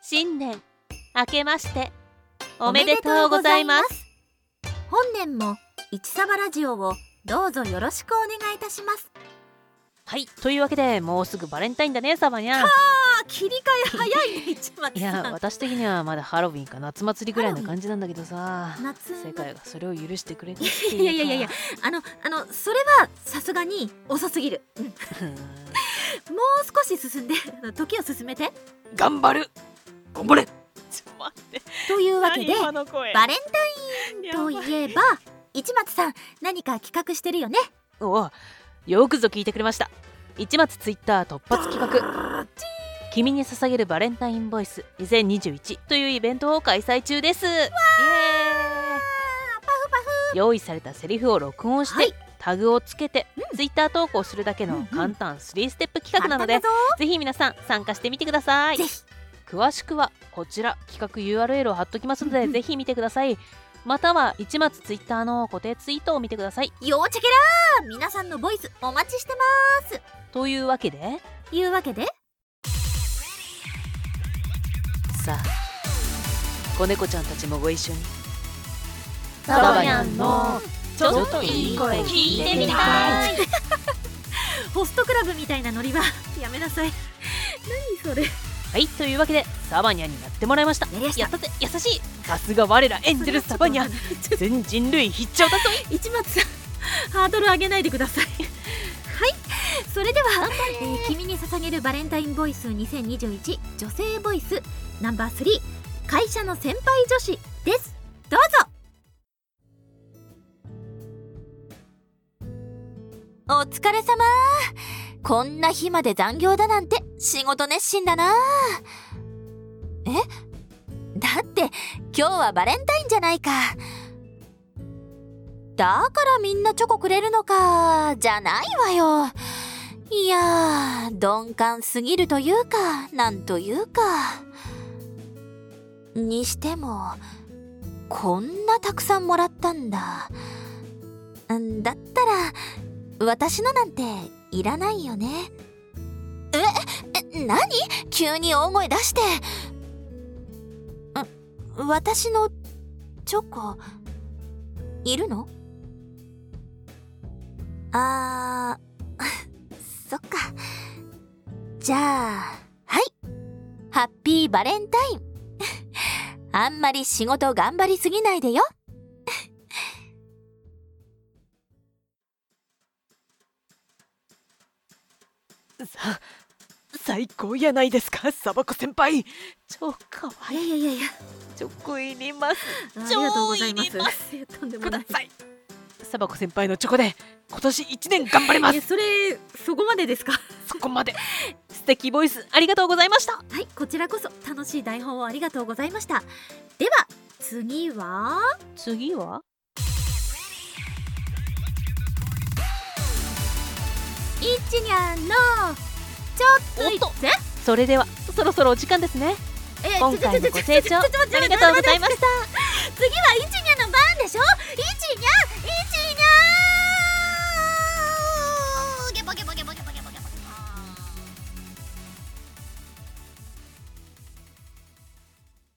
新年明けましておめでとうございます。 本年もいちさばラジオをどうぞよろしくお願いいたします。 はい、というわけでもうすぐバレンタインだね、サバニャン。 切り替え早いね、市松さん。 いや、私的にはまだハロウィンか夏祭りぐらいな感じなんだけどさ、世界がそれを許してくれてっていうか。 いやそれはさすがに遅すぎる。もう少し進んで時を進めて。 頑張る、頑張れ。ちょっと待って。 というわけでバレンタインといえば市松さん、何か企画してるよね。 おう、よくぞ聞いてくれました。市松ツイッター突発企画、君に捧げるバレンタインボイス2021というイベントを開催中です。イエーイ。用意されたセリフを録音して、タグをつけて、ツイッター投稿するだけの簡単3ステップ企画なので、ぜひ皆さん参加してみてください。詳しくはこちら企画 URL を貼っときますので、ぜひ見てください。または市松ツイッターの固定ツイートを見てください。 よーチェケラー、皆さんのボイスお待ちしてます。 というわけでさあ、子猫ちゃんたちもご一緒にサバニャンのちょっといい声聞いてみたい。ホストクラブみたいなノリはやめなさい。何それ。 はい、というわけでサバニャンになってもらいました。やったぜ、優しい。さすが我らエンジェルサバニャン、全人類必聴だぞ。 市松さん、ハードル上げないでください。はい、それでは、君に捧げるバレンタインボイス2021女性ボイスナンバー3、会社の先輩女子です。どうぞ。お疲れ様。こんな日まで残業だなんて仕事熱心だな。だって今日はバレンタインじゃないか。だからみんなチョコくれるのかじゃないわよ。いやー、鈍感すぎるというか、なんというか。にしてもこんなたくさんもらったんだ。だったら私のなんていらないよね。何？急に大声出して。私のチョコいるの？そっか。じゃあ、はい、ハッピーバレンタイン。あんまり仕事頑張りすぎないでよ。 最高やないですか、サバコ先輩。超かわいい。 いやチョコいります。 ありがとうございます。とんでもない。 ください。サバコ先輩のチョコで今年1年頑張ります。 そこまでですか？ そこまで。素敵ボイスありがとうございました。 はい、こちらこそ楽しい台本をありがとうございました。では次はいちにゃんのちょっといって。 それではそろそろお時間ですね。今回もご清聴ありがとうございました。 次はい